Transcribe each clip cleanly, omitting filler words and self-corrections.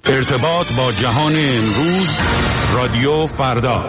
ارتباط با جهان امروز، رادیو فردا.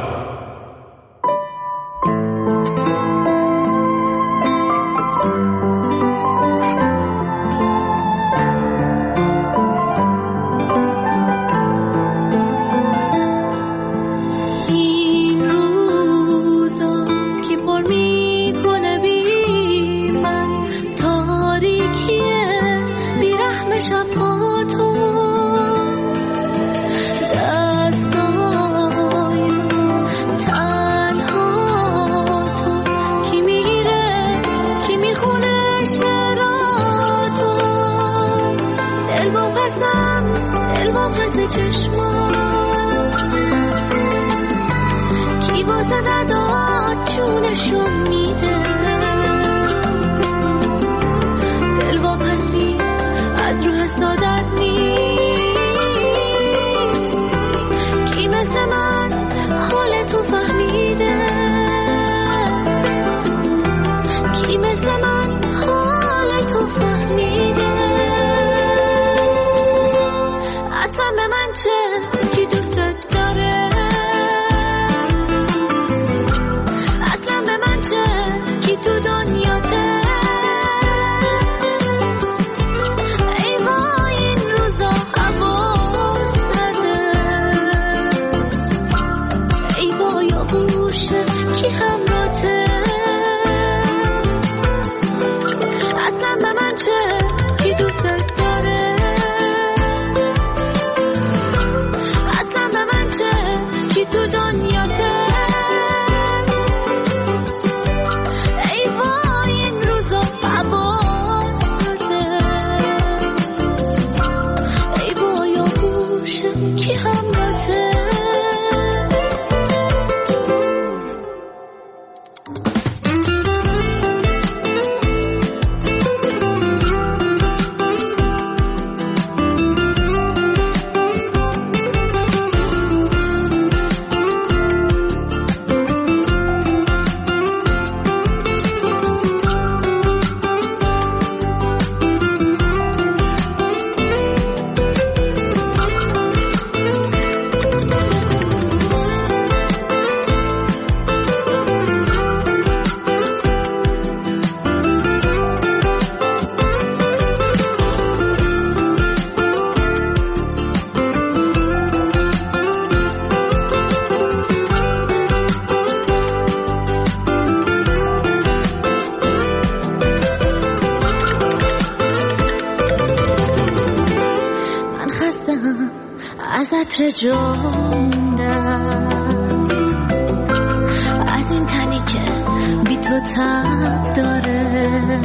از این تنی که بی تو تب داره،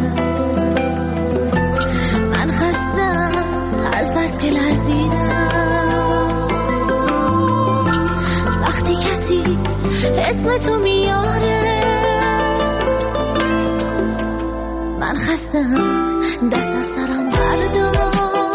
من خستم از بس که لرزیدم وقتی کسی اسم تو میاره، من خستم دست از سرم بردار،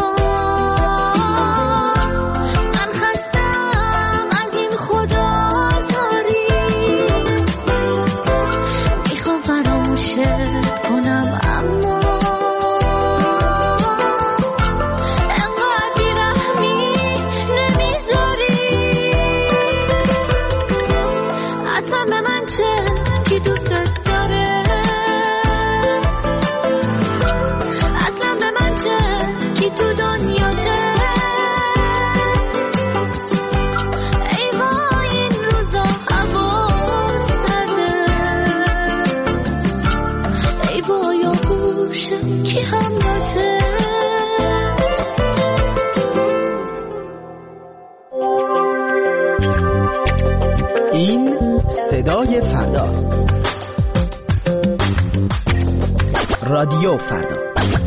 این صدای فرداست. رادیو فردا.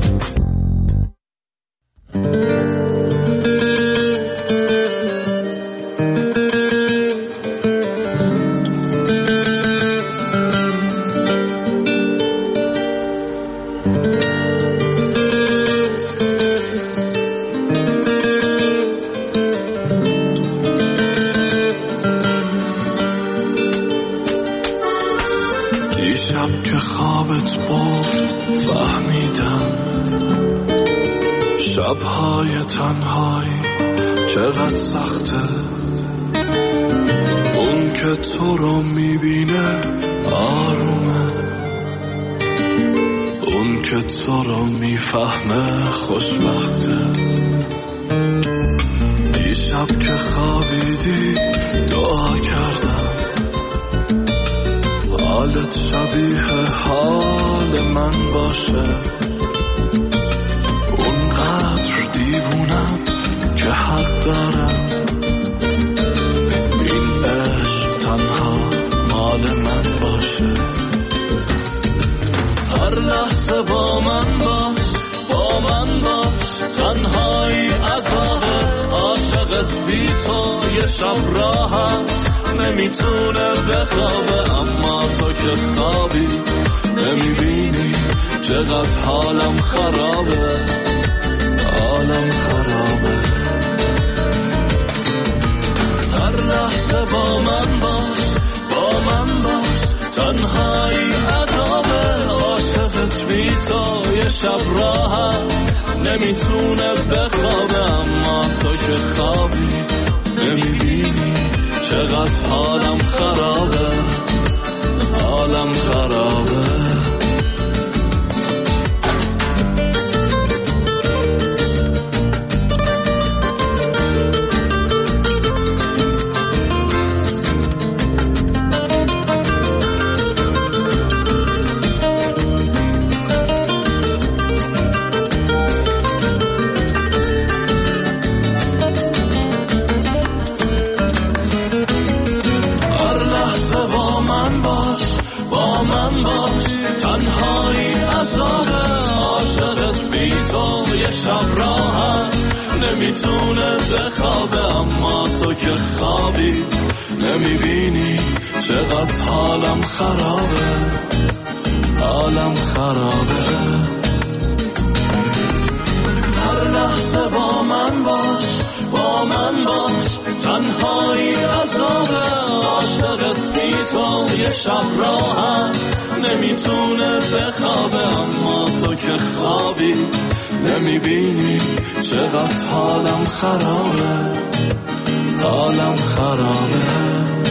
دیشب که خوابت برد فهمیدم شبهای تنهایی چقدر سخته. اون که تو رو میبینه آرومه، اون که تو رو میفهمه خوشبخته. دیشب که خوابیدی دعا کردم حالت شبیه حال من باشه. اونقدر دیوونم که حق دارم این عشق تنها مال من باشه. هر لحظه با من باش، با من باش، تنهایی عذابه. عاشقت بی تو یه شب راحت نمیتونه بخوابه. اما تو که خوابی نمیبینی چقدر حالم خرابه، حالم خرابه. هر لحظه با من باش، با من باش، تنهایی عذابه. عاشقت بی تو یه شب راحت نمیتونه بخوابه. اما تو که خوابی نمیبینی چقدر حالم خرابه، حالم خرابه. تنهایی عذابه. عاشقت بی تو یه شب راحت نمیتونه بخوابه. اما تو که خوابی نمیبینی چقدر حالم خرابه، حالم خرابه. هر لحظه با من باش، با من باش، تنهایی عذابه. عاشقت بی تو یه شب راحت نمیتونه بخوابه. اما تو که خوابی نمیبینی چقدر حالم خرابه، حالم خرابه.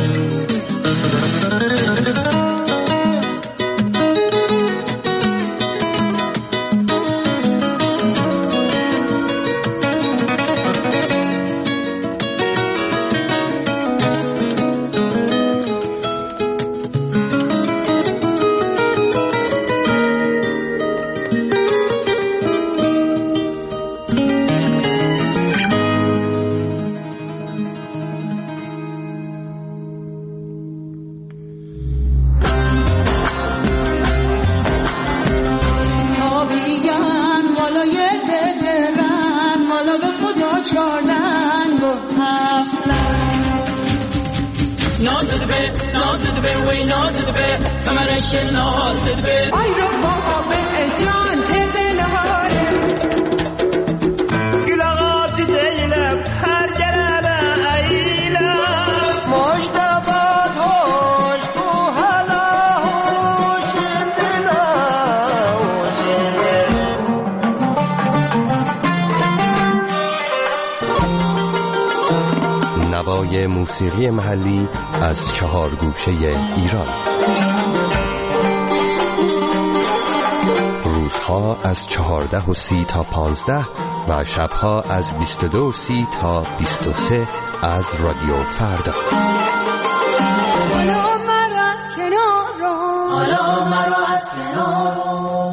نوای موسیقی محلی از 4 گوشه ایران. روزها از 14:30 تا 15 و شبها از 22:30 تا 23 از رادیو فردا. حالا مرا از کنار، حالا مرا از کنار.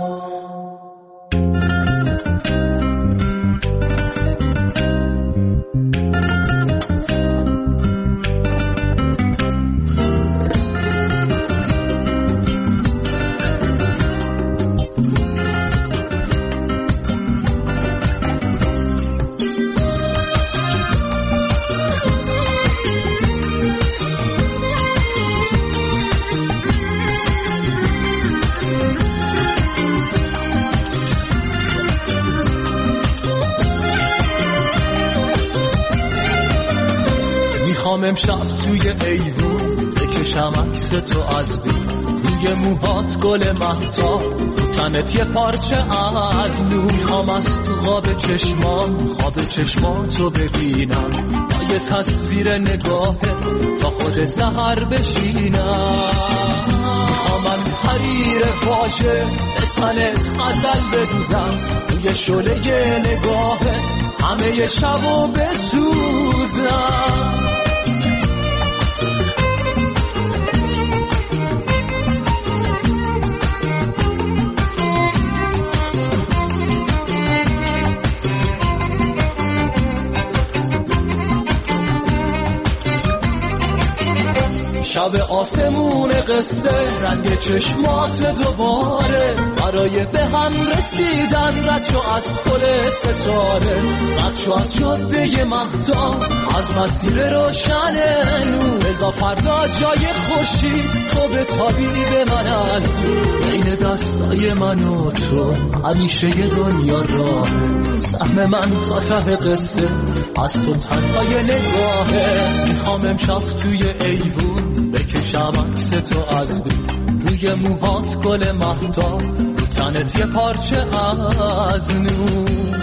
میخوام امشب توی ایوون بکشم عکس تو از دور، روی موهات گل مهتاب، تنت یه پارچه از نور. میخوام از تو خواب چشماتو ببینم با یه تصویر نگاهت تا خود سحر بشینم. میخوام از حریر واژه به تنت غزل بدوزم توی شعله نگاهت همه شبو بسوزم. شب آسمون قصه رنگ چشمات دوباره برای به هم رسیدن رد شو از پل ستاره. رد شو از جاده مهتاب از مسیر روشن نور. رضا فردا جای خورشید تو بتابی به من از دور. بین دستای من و تو همیشه یه دنیا راه. سهم من تا ته قصه از تو تنهای نگاهه. میخوام امشب توی ایوون بکشم عکس تو از دور. روی موهات گل مهتاب رو تنت یه پارچه از نور.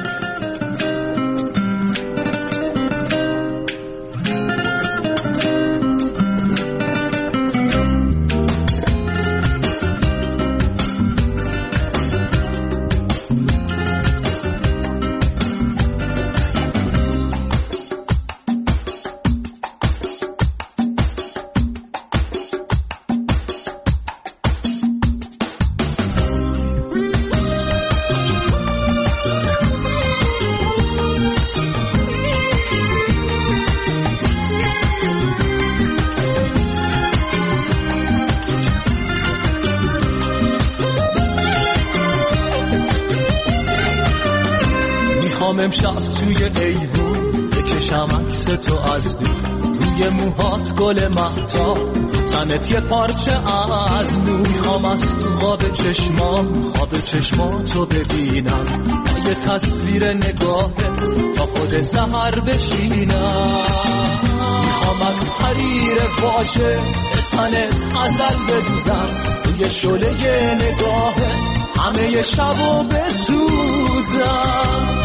امشب توی ایوون بکشم عکس تو از دور. روی موهات گل مهتاب تنت یه پارچه از نور. میخوام از تو خواب چشماتو ببینم با یه تصویر نگاهت تا خود سحر بشینم. میخوام از حریر واژه به تنت غزل بدوزم توی شعله نگاهت همه شبو بسوزم.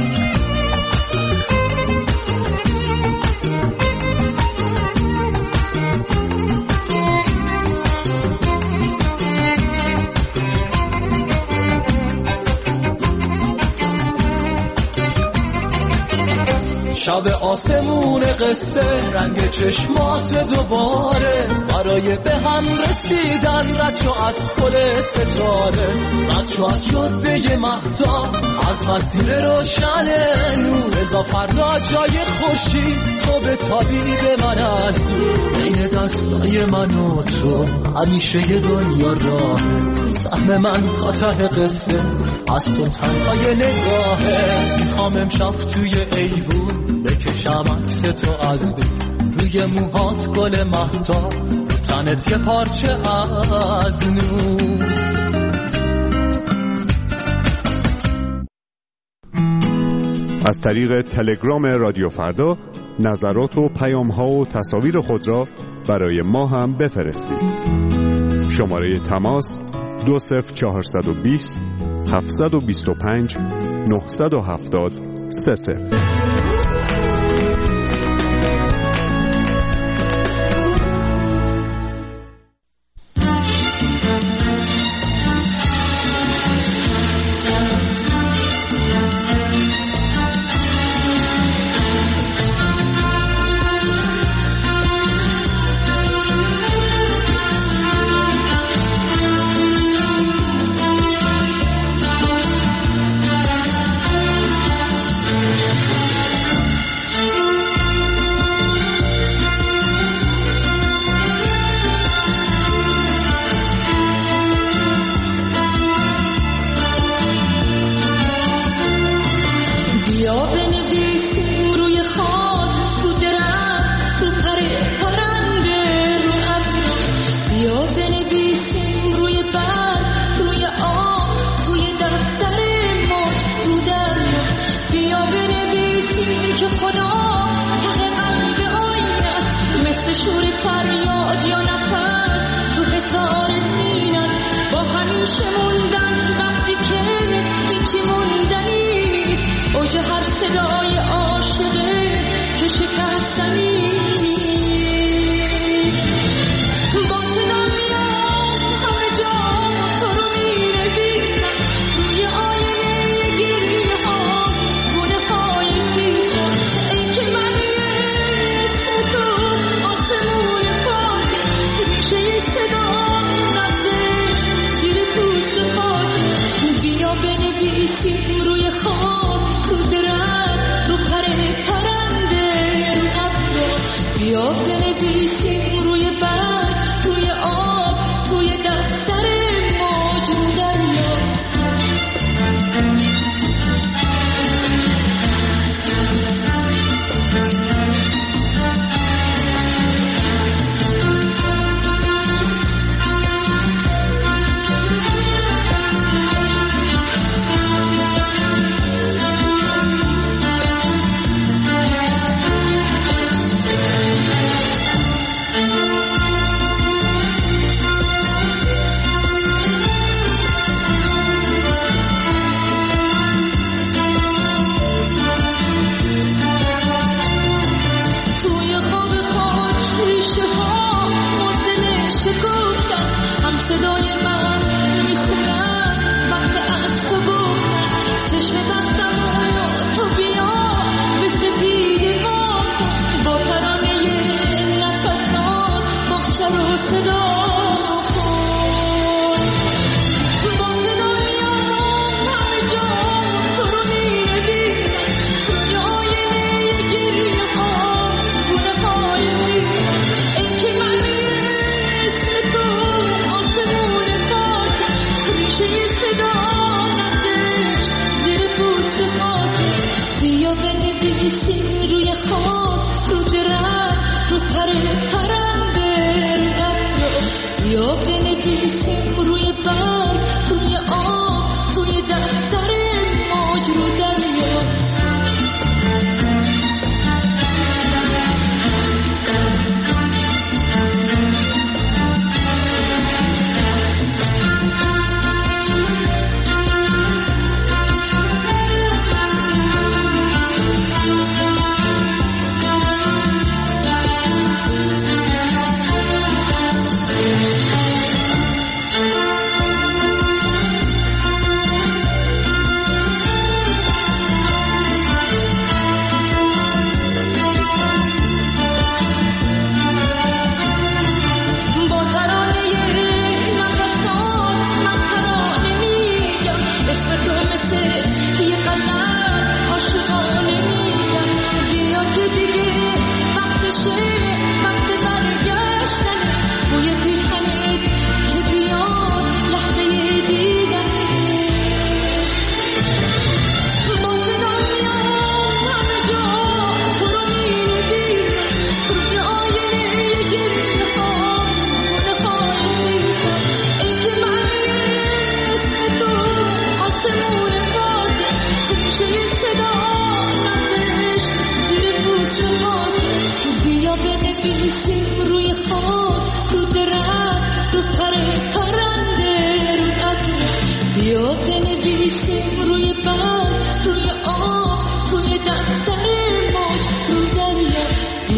شب آسمون قصه رنگ چشمات دوباره برای به هم رسیدن رد شو از پل ستاره. رد شو از جاده مهتاب از مسیر روشن نور. رضا فردا جای خورشید تو بتابی به من از دور. بین دستای من و تو همیشه یه دنیا راه. سهم من تا ته قصه از تو تنهای نگاهه. میخوام امشب توی ایوون بکشم عکس تو از دور. روی موهات گل مهتاب تنت یه پارچه از نور. از طریق تلگرام رادیو فردا نظرات و پیام‌ها و تصاویر خود را برای ما هم بفرستید. شماره تماس 20420 725 970 30.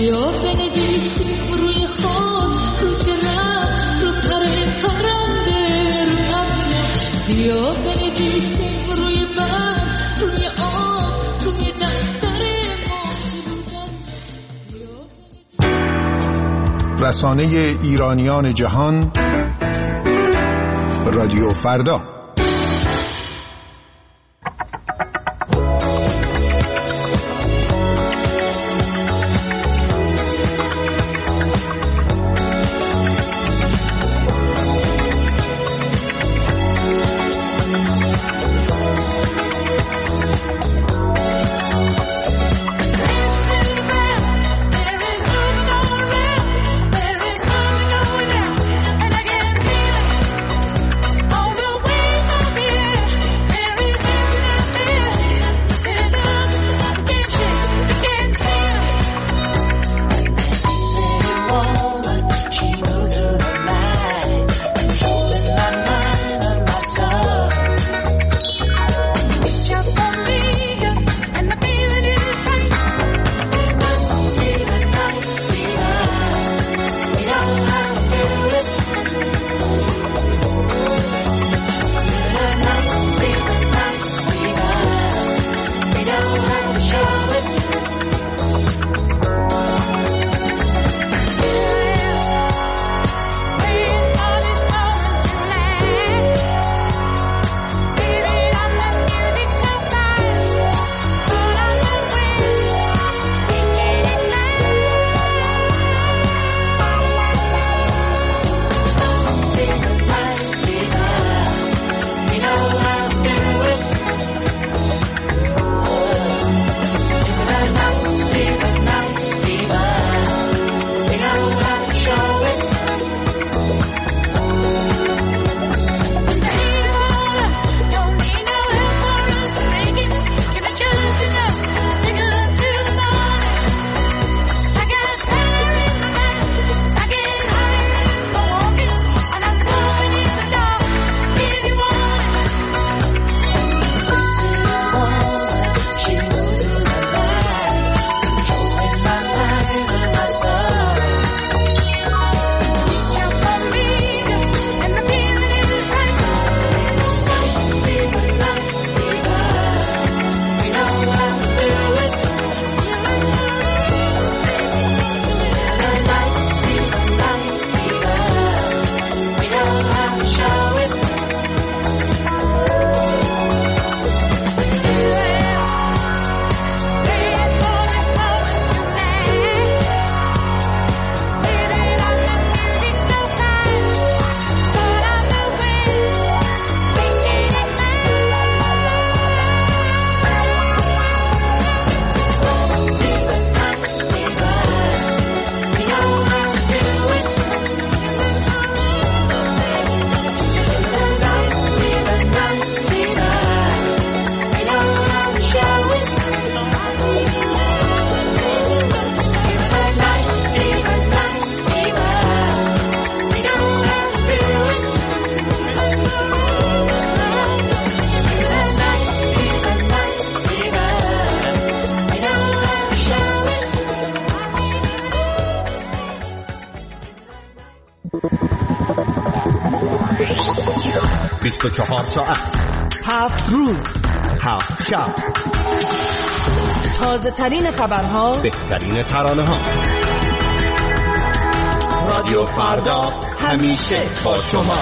بیا بنویسیم روی خاک، رو درخت، رو پر پرنده، رو ابر. بیا بنویسیم روی برف، روی آب، توی دفتر ما. رسانه ایرانیان جهان، رادیو فردا. ساعت 7 روز 7 شب، تازه ترین خبرها، بهترین ترانه ها. رادیو فردا همیشه با شما.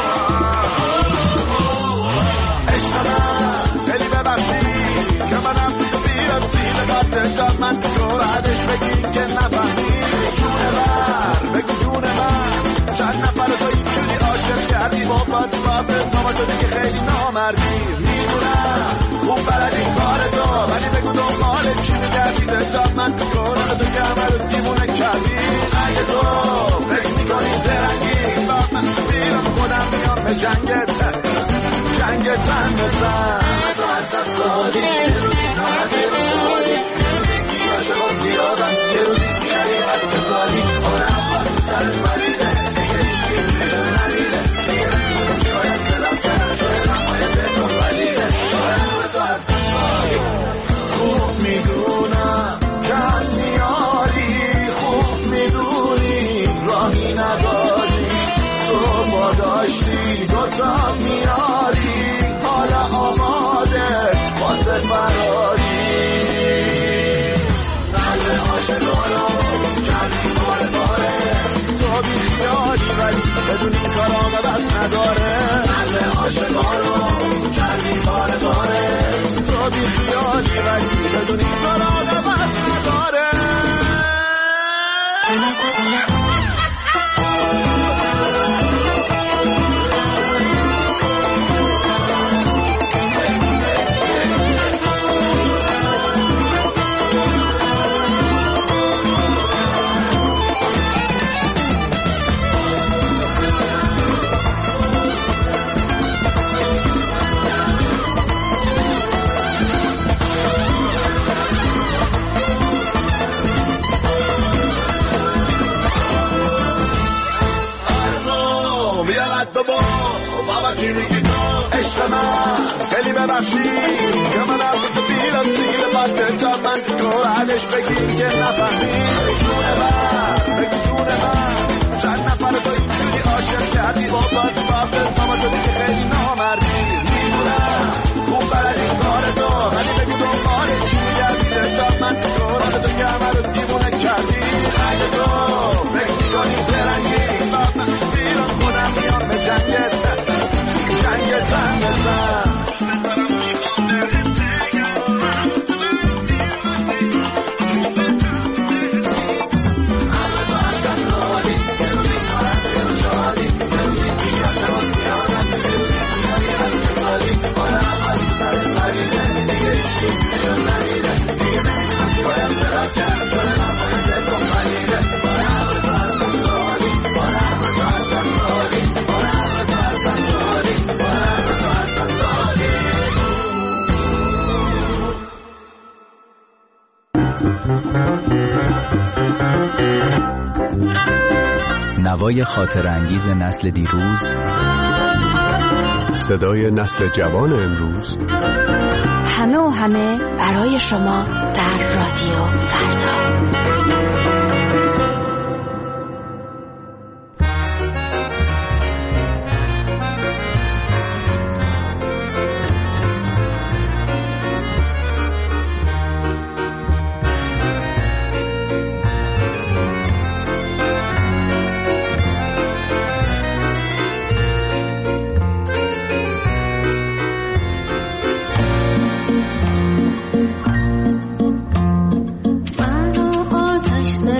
که منم تو دیگه خیلی نامردی. میدونم خوب بلدی کار تو، ولی بگو دنبال چی میگردی؟ حساب من کنم تو که همه رو دیوونه کردی. اگه تو فکر میکنی زرنگی باید من بیرم خودم میام به جنگت زن بزن. تو از دست دادی یه روزی نامدی رو سوالی، یه روزی که عاشقات زیادم، یه روزی میاری از بسالی. آره اما تو سرت بریده دیگه هیچکی نشون ندیده، دیگه نمیدونم چی باید صدام کرد، شاید نمایه تو ولیده. آره اما تو از دست دادی. خوب میدونم کم میاری، خوب میدونی راهی نداری، تو با داشتی دوتا میاری، حالا آماده واسه فراری. قلب عاشقانو کردی باره باره، تو بی خیالی ولی بدون این کار آقا بس نداره. قلب عاشقانو کردی باره باره، تو بی خیالی ولی بدون این کار آقا بس نداره. چی میگی تو عشق من خیلی ببخشی که من از تو بیرم سیر بده تا من تو عدش بگی که نفهمی. جون من بگی جون من چند نفر تو اینجوری عاشق کردی با بابت ماما تو دیگه خیلی نامردی. میدونم خوب بلدی کار تو، ولی بگو دنبال چی میگردی؟ حساب من تو که همه رو دیوونه کردی. اگه تو فکر میکنی زرنگی باید من بیرم خودم میام به جنگت زن بزن. نوای خاطر انگیز نسل دیروز، صدای نسل جوان امروز، همه و همه برای شما در رادیو فردا. من رو آتش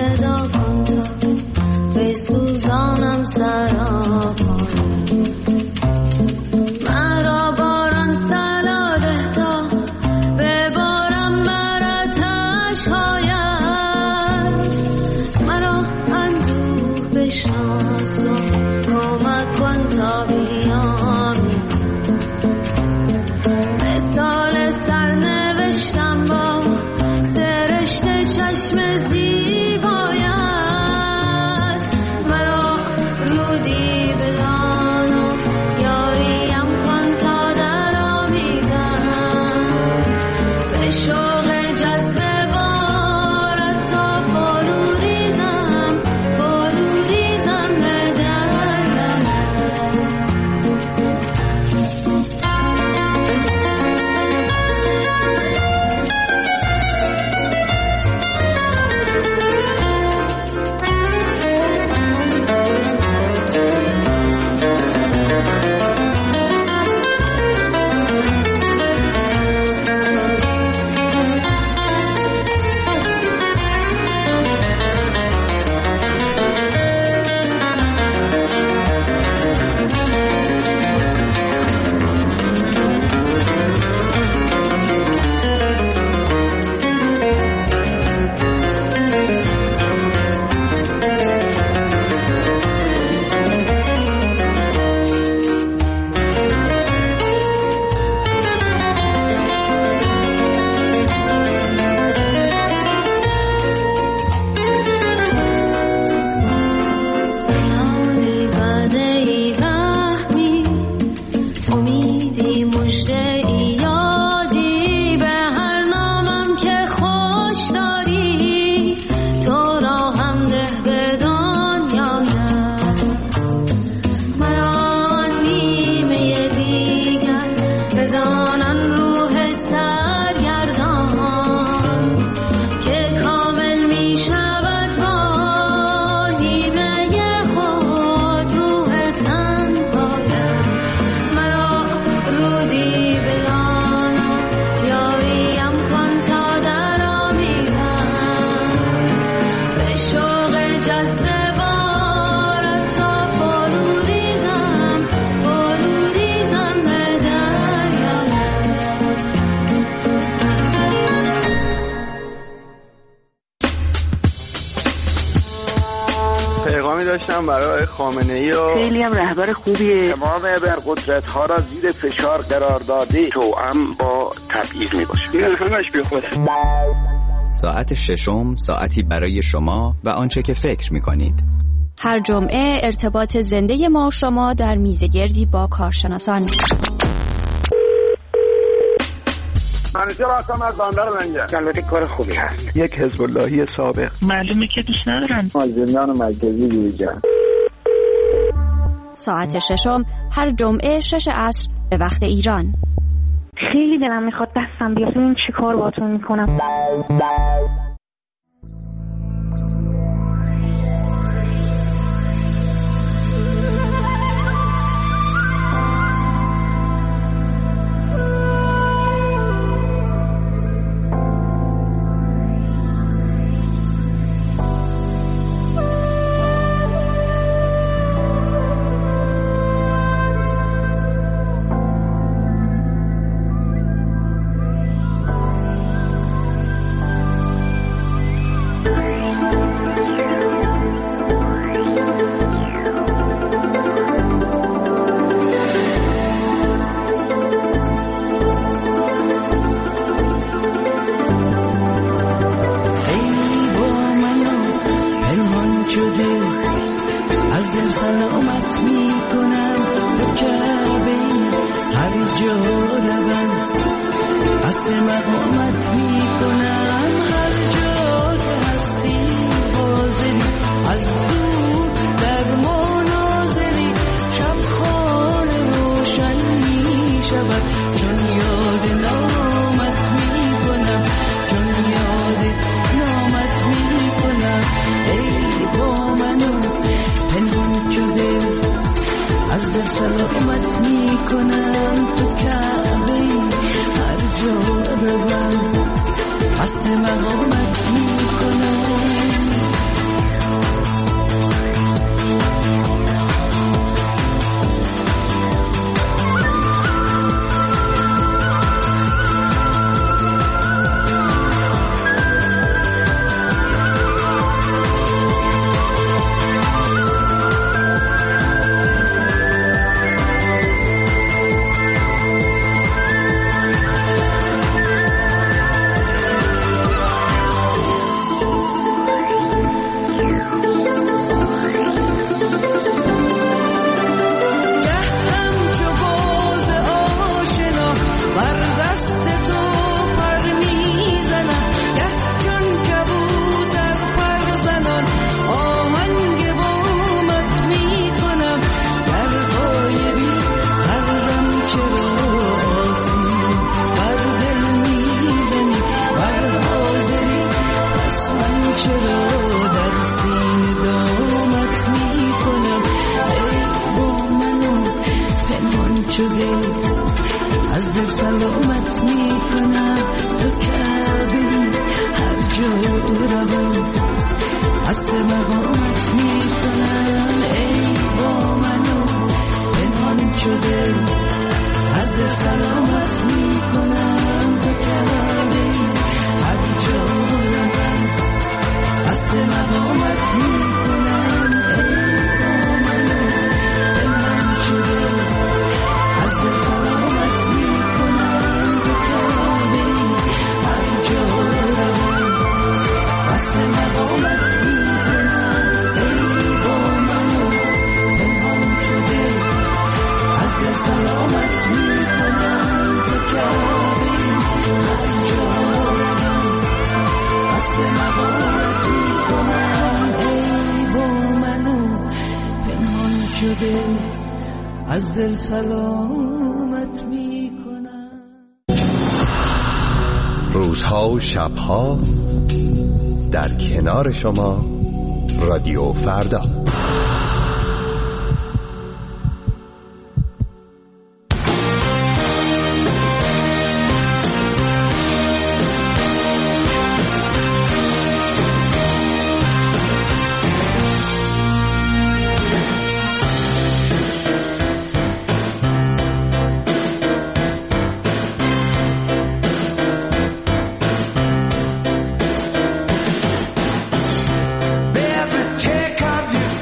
داشتم برای خامنه‌ای و خیلی هم رهبر خوبیه. تمام ابرقدرت‌ها را زیر فشار قرار داده توأم با تبعیض میباشه. این همش بی خوده. ساعت ششم ساعتی برای شما و آنچه که فکر می‌کنید. هر جمعه ارتباط زنده ما و شما در میزگردی با کارشناسان. منیجر هستم از بندر لنگر. البته کار خوبی هست. یک حزب اللهی سابق. معلومه که دوست ندارن. مازندران مرکزی دیجان. ساعت ششم هر جمعه 6 عصر به وقت ایران. خیلی دلم میخواد دستم بیاد ببینم چی کار باهاتون میکنم. از دل سلامت می کنم. روزها و شبها در کنار شما رادیو فردا. Baby, take off your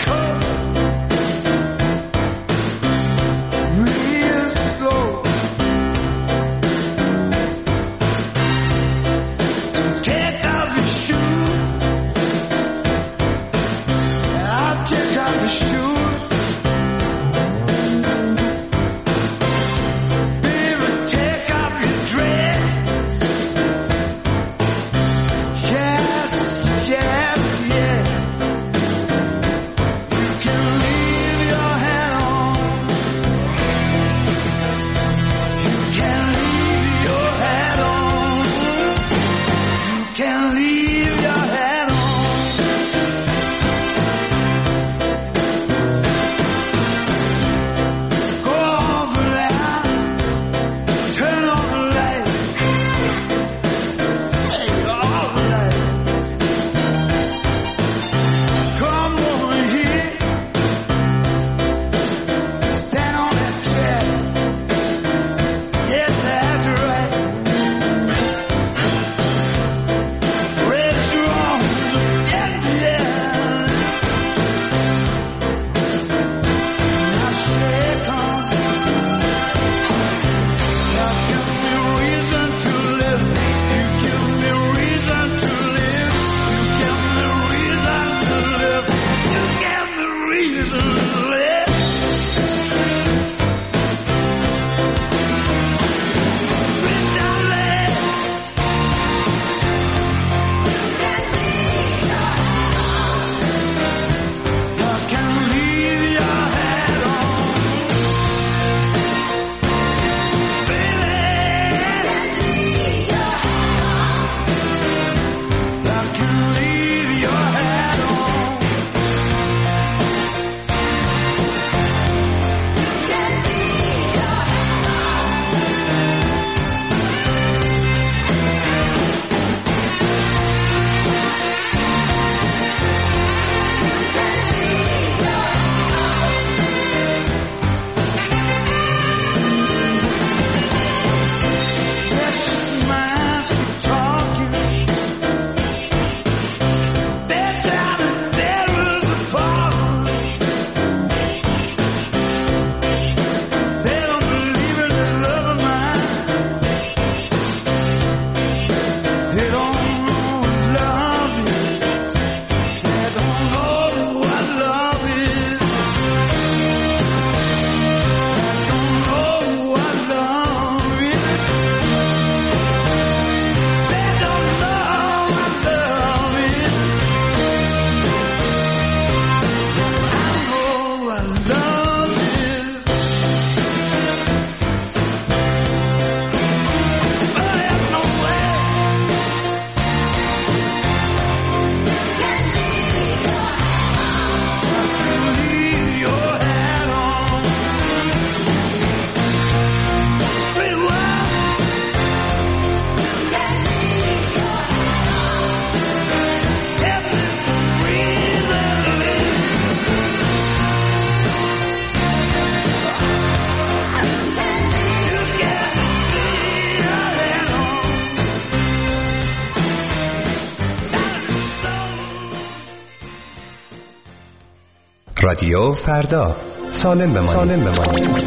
رادیو فردا، سالم بمانید.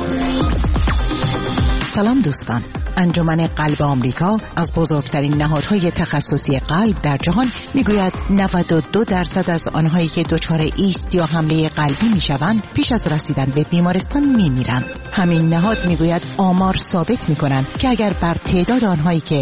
سلام دوستان. انجمن قلب آمریکا از بزرگترین نهادهای تخصصی قلب در جهان میگوید 92% از آنهایی که دچار ایست یا حمله قلبی میشوند پیش از رسیدن به بیمارستان میمیرند. همین نهاد میگوید آمار ثابت میکنند که اگر بر تعداد آنهایی که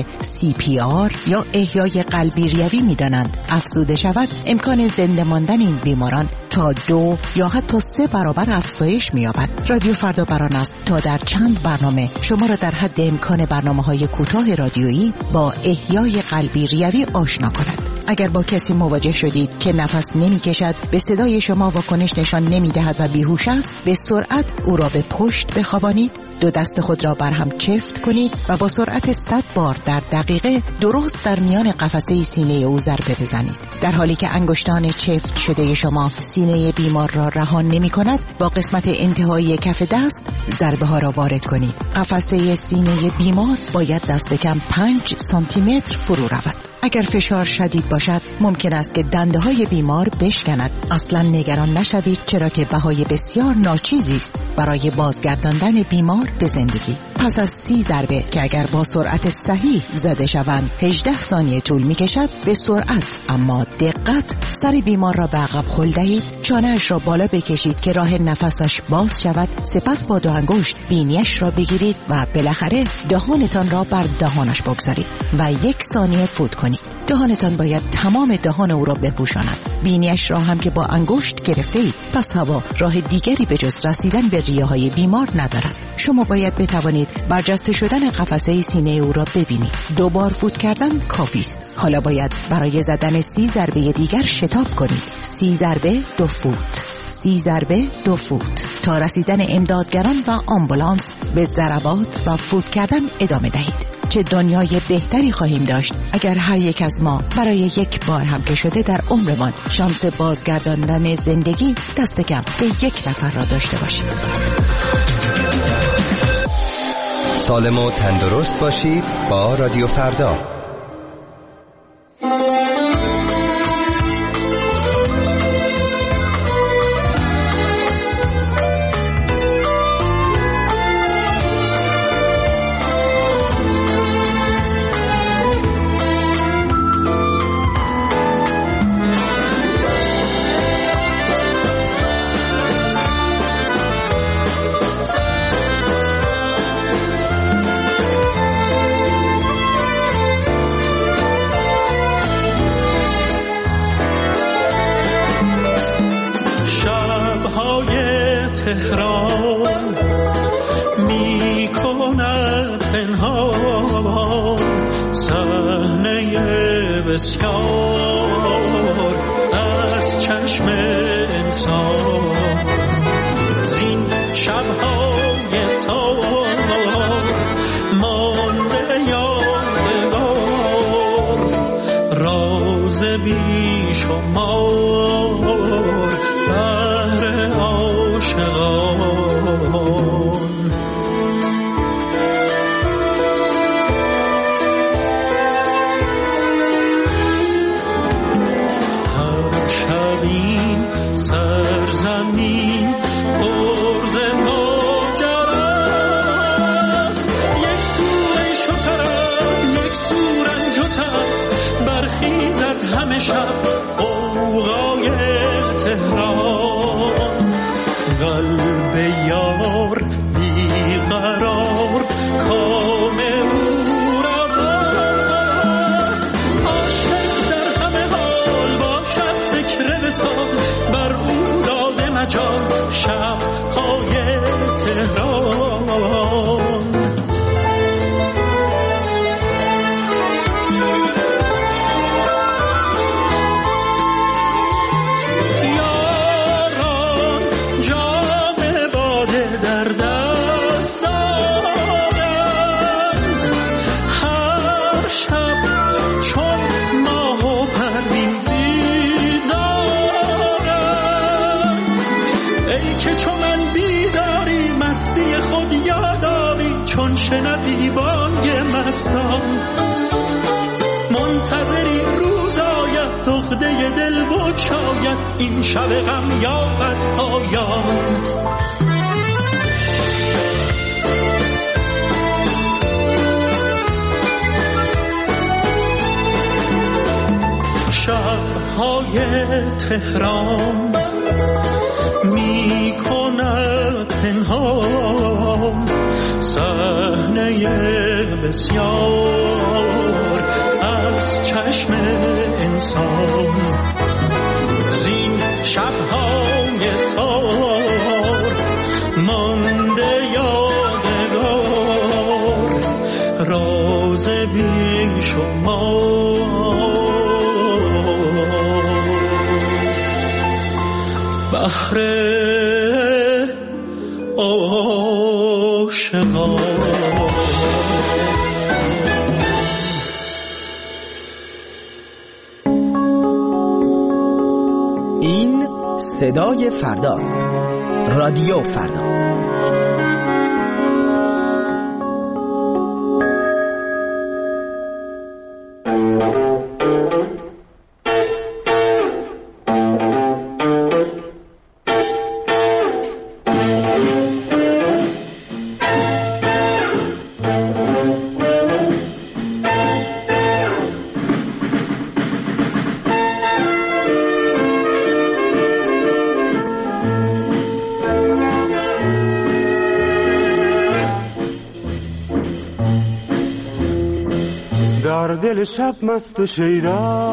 CPR یا احیای قلبی ریوی میدانند افزوده شود، امکان زنده ماندن این بیماران تا 2 یا حتی 3 برابر افزایش می‌یابد. رادیو فردا بران است تا در چند برنامه شما را در حد امکان برنامه‌های کوتاه رادیویی با احیای قلبی ریوی آشنا کند. اگر با کسی مواجه شدید که نفس نمی‌کشد، به صدای شما واکنش نشان نمی‌دهد و بیهوش است، به سرعت او را به پشت بخوابانید، 2 دست خود را بر هم چفت کنید و با سرعت 100 بار در دقیقه درست در میان قفسه سینه او ضربه بزنید. در حالی که انگشتان چفت شده شما سینه بیمار را رها نمی‌کند، با قسمت انتهایی کف دست ضربه ها را وارد کنید. قفسه سینه بیمار باید دست کم 5 سانتی متر فرو رود. اگر فشار شدید باشد ممکن است که دنده های بیمار بشکند. اصلا نگران نشوید، چرا که بهای بسیار ناچیزی است برای بازگرداندن بیمار به زندگی. پس از 30 ضربه که اگر با سرعت صحیح زده شوند 18 ثانیه طول می کشد، به سرعت اما دقت سر بیمار را به عقب هل دهید، چانه‌اش را بالا بکشید که راه نفسش باز شود، سپس با 2 انگشت بینیش را بگیرید و بالاخره دهانتان را بر دهانش بگذارید و 1 ثانیه فوت کنید. دهانتان باید تمام دهان او را بپوشاند. بینیش را هم که با انگشت گرفته اید، پس هوا راه دیگری به جز رسیدن به ریه‌های بیمار ندارد. شما باید بتوانید برجسته شدن قفسه سینه او را ببینید. 2 بار فوت کردن کافی است. حالا باید برای زدن 30 ضربه دیگر شتاب کنید. 30 ضربه 2 فوت. 30 ضربه 2 فوت تا رسیدن امدادگران و آمبولانس به ضربات و فوت کردن ادامه دهید. چه دنیای بهتری خواهیم داشت اگر هر یک از ما برای 1 بار هم که شده در عمرمان شانس بازگرداندن زندگی دست کم به 1 نفر را داشته باشیم. سالم و تندرست باشید با رادیو فردا. تهران می کند پنهان صحنه بسیار از چشم انسان. زین شب‌های تار مانده یادگار، راز بیشمار بهر عاشقان. هر شبی سرزمین پرز ماجراست، یک سوی شتران یک سو رنجتر برخیزد همه شب غوغای تهران. قلب یار بیقرار کام او را بست، عاشق در همه حال باشد فکر وصال، بر او داده مجال شب‌های تهران. شاید این شب غم یابد پایان. شب‌های تهران می کند پنهان صحنه بسیار از چشم انسان. زین شب‌های تار مانده یادگار راز بی شمار. بحر عاشقان. این صدای فرداست. رادیو فردا. دل شب مست و شیدا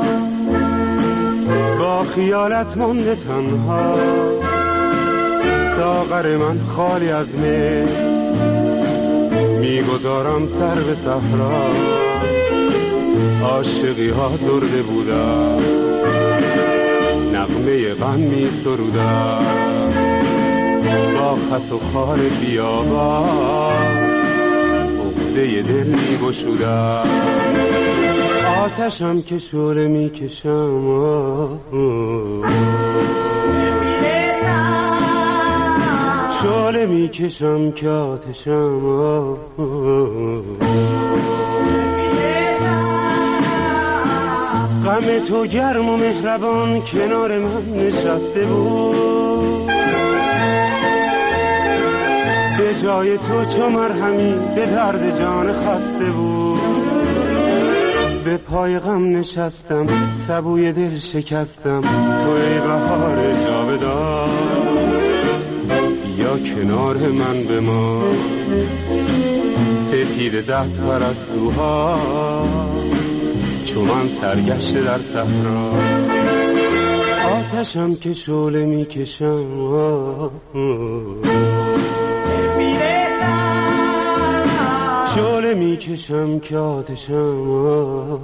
با خیالت مانده تنها. ساغر من خالی از می میگذارم سر به صحرا. عاشقی ها درده بودن نغمه غم می سرودن. با خس و خار بیابان عقده دل می گشودن. آتشم که شعله می کشم شعله می کشم که آتشم. غم تو گرم و مهربان کنار من نشسته بود. به جای تو چو مرهمی به درد جان خسته بود. به پای غم نشستم سبوی دل شکستم. تو ای بهار جاودان یا کنار من بمان. سپید دست پرستوها چو من سرگشته در صحرا. آتشم که شعله می کشم شعله می کشم که آتشم.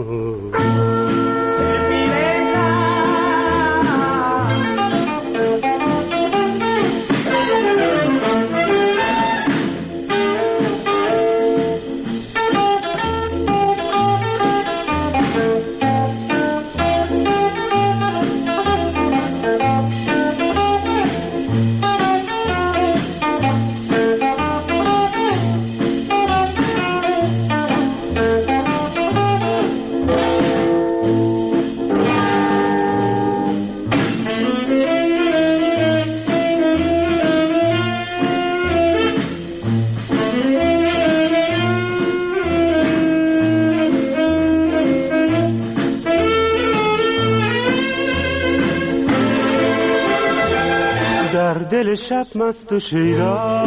دل شب مست و شیدا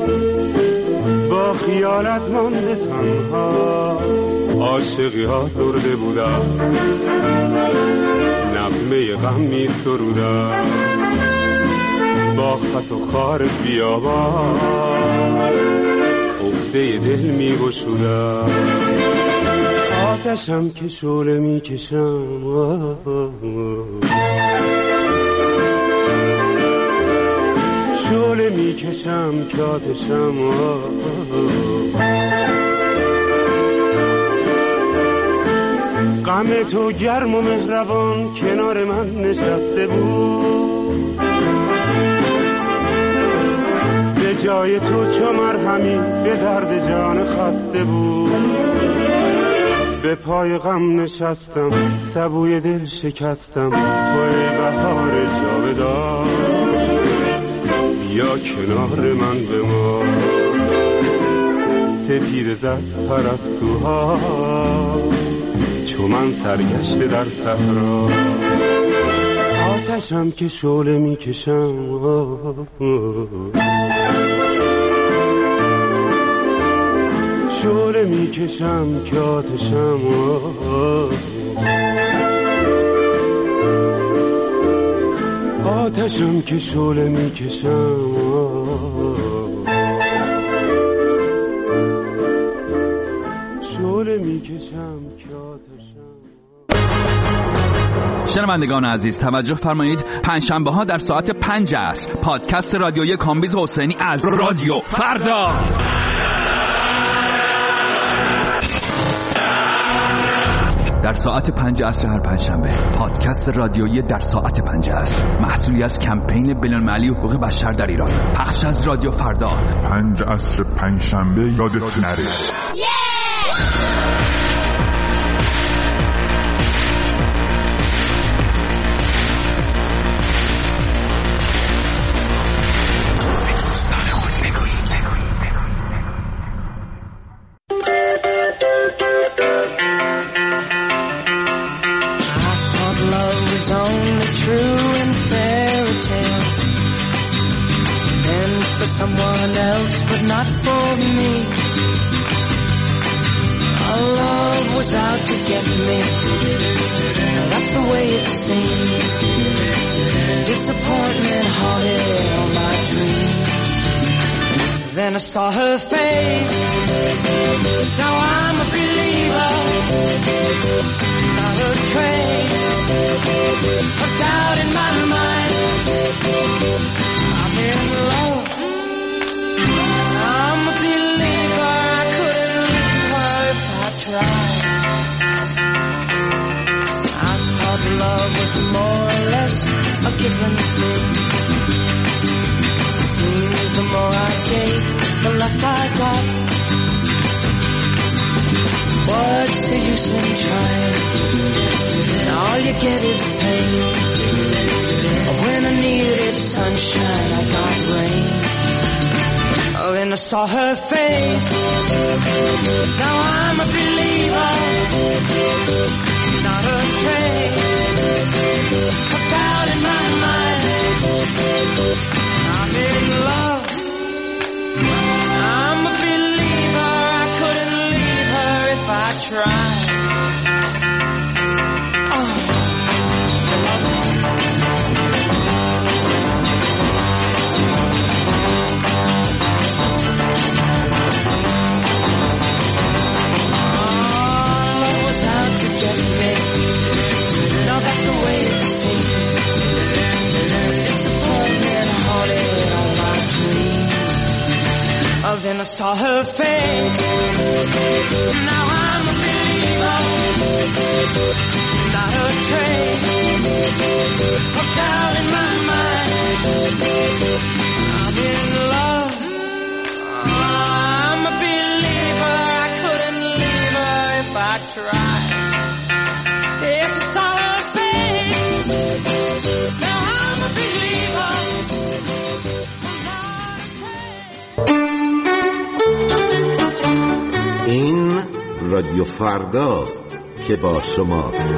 با خیالت مانده تنها. عاشقی ها درده بودن نغمه غم می سرودن. با خط و خار بیابان عقده دل می گشودن. آتشم که شعله می کشم شعله می کشم که آتشم. غم تو گرم و مهربان کنار من نشسته بود. به جای تو چو مرهمی به درد جان خسته بود. به پای غم نشستم سبوی دل شکستم تو ای بهار جاودان یا کنار من بمان سپیده زد پرستوها چو من سرگشته در صحرا آتشم که شعله میکشم شعله میکشم که آتشم آتشم که شعله میکشم شعله میکشم که آتشم. شنوندگان عزیز توجه فرمایید، پنجشنبه ها در ساعت 5 عصر پادکست رادیویی کامبیز حسینی از رادیو فردا. در ساعت 5 عصر هر پنجشنبه پادکست رادیویی در ساعت 5 عصر محصولی از کمپین بین‌المللی حقوق بشر در ایران، پخش از رادیو فردا. 5 عصر پنجشنبه یادت نره. Someone else, but not for me. Our love was out to get me. That's the way it seemed. Disappointment haunted all my dreams. Then I saw her face. Now I'm a believer. Not a trace of doubt in my mind. I'm in love. Love was more or less a given thing. Seems the more I gave, the less I got. What's the use in trying? All you get is pain. When I needed sunshine, I got rain. Oh, then I saw her face. Now I'm a believer. Not a trace of doubt in my mind. I'm in love. I'm a believer. I couldn't leave her if I tried. Then I saw her face. Now I'm a believer. Not a trace of doubt in my mind. I'm in love. I'm a believer. I couldn't leave her if I tried. Yes, I saw her face. Now I'm a believer. این رادیو فرداست که با شماست.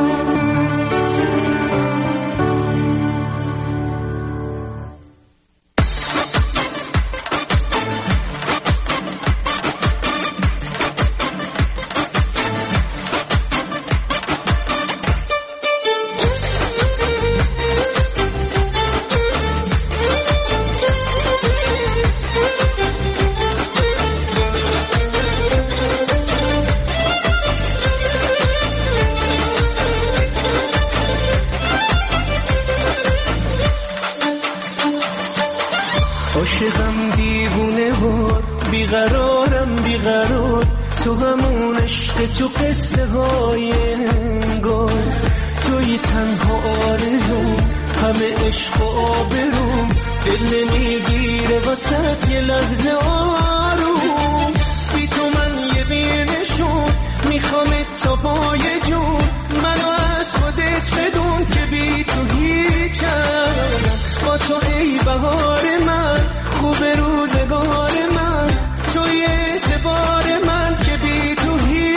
عاشقم دیوونه وار بیقرارم بیقرار تو همون عشق تو قصه های انگار توی تنها آرزوم همه عشق و آبروم دل نمیگیره واسه یه لحظه آروم بی تو من یه بینشون میخوامت تا پای جون، منو از خودت بدون که بی تو هیچم. با تو ای بهار من، خوب روزگار من، توی اعتبار من که بی تو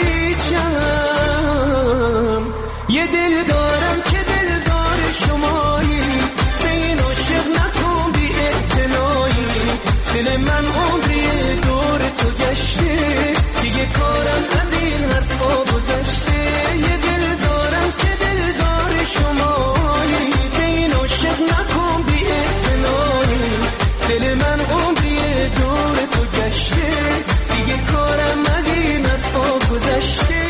هیچم. یه دل دارم که دلدار شمایی، به این عاشق نکن بی اعتنایی. دل من عمری دور تو گشته، دیگه کارم از این حرفا گذشته. یه دل دارم که دلدار شمایی، به این عاشق نکن بی اعتنایی. دل من عمری دور تو گشته، دیگه کارم از این حرفا گذشته.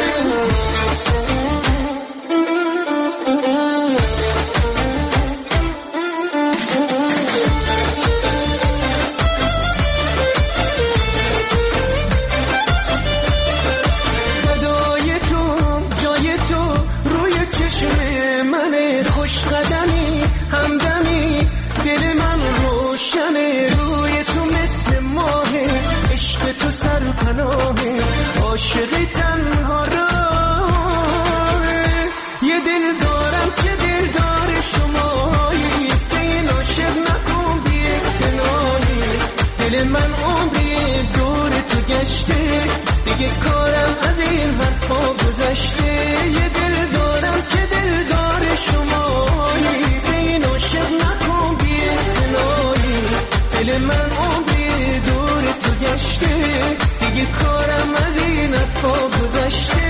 همدمی دل من روشنه، روی تو مثل ماهه، عشق تو سرپناهه، عاشقی تنها راهه. یه دل دارم که دلدار شمایی، به این عاشق نکن بی اعتنایی. دل من عمری دور تو گشته، دیگه کارم از این حرفا گذشته. یه دل دارم که دلدار شمایی، عاشق نکن بی اعتنایی. دل من عمری دور تو گشته، دیگه کارم از این حرفا گذشته.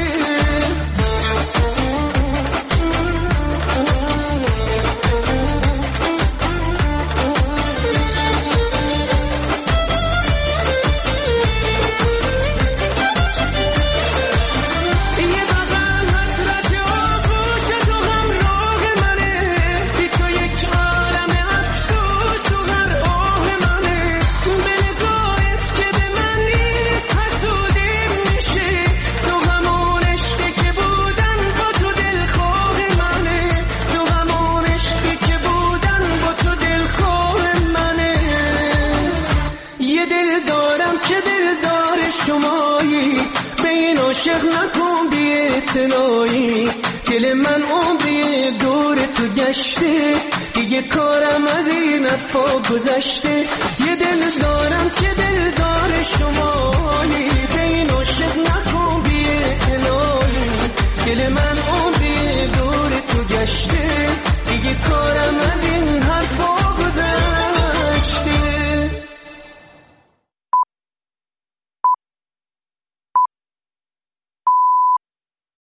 عاشق نکن بی اعتنایی. دل من عمری دور تو گشته، دیگه کارم از این حرفا گذشته. یه دل دارم که دلدار شمایی، به این عاشق نکن بی اعتنایی. دل من عمری دور تو گشته، دیگه کارم از این